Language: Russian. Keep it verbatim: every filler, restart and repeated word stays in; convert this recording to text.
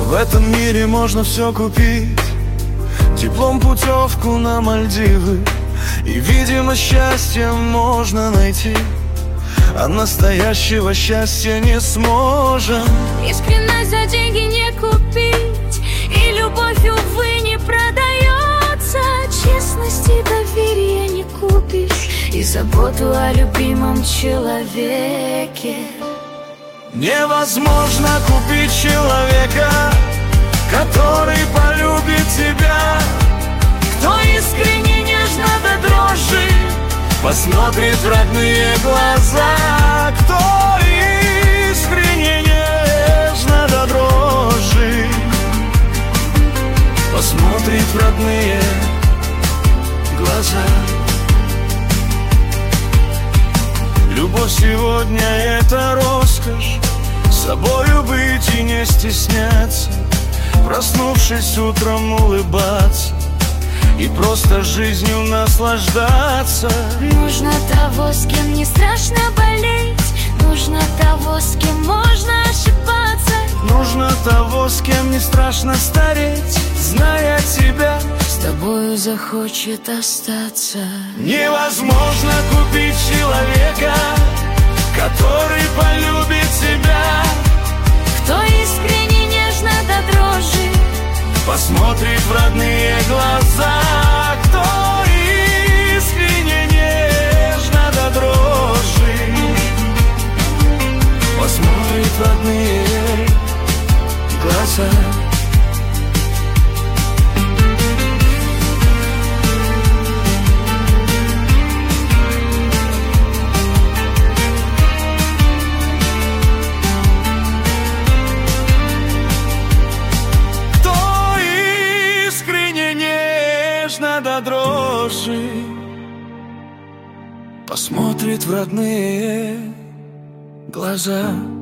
В этом мире можно все купить, теплом путевку на Мальдивы, и, видимо, счастье можно найти, а настоящего счастья не сможем. Искренность за деньги не купить, и любовь, увы, не продается. Честность и доверие не купишь, и заботу о любимом человеке. Невозможно купить человека, который полюбит тебя, кто искренне, нежно до дрожи посмотрит в родные глаза, кто искренне, нежно до дрожи посмотрит в родные глаза. Любовь сегодня — это роскошь, собою быть и не стесняться, проснувшись утром улыбаться и просто жизнью наслаждаться. Нужно того, с кем не страшно болеть, нужно того, с кем можно ошибаться, нужно того, с кем не страшно стареть, зная тебя, с тобою захочет остаться. Невозможно купить человека, который полюбит тебя, кто искренне, нежно до дрожи посмотрит в родные глаза, кто искренне, нежно до дрожи посмотрит в родные глаза. До дрожи посмотрит в родные глаза.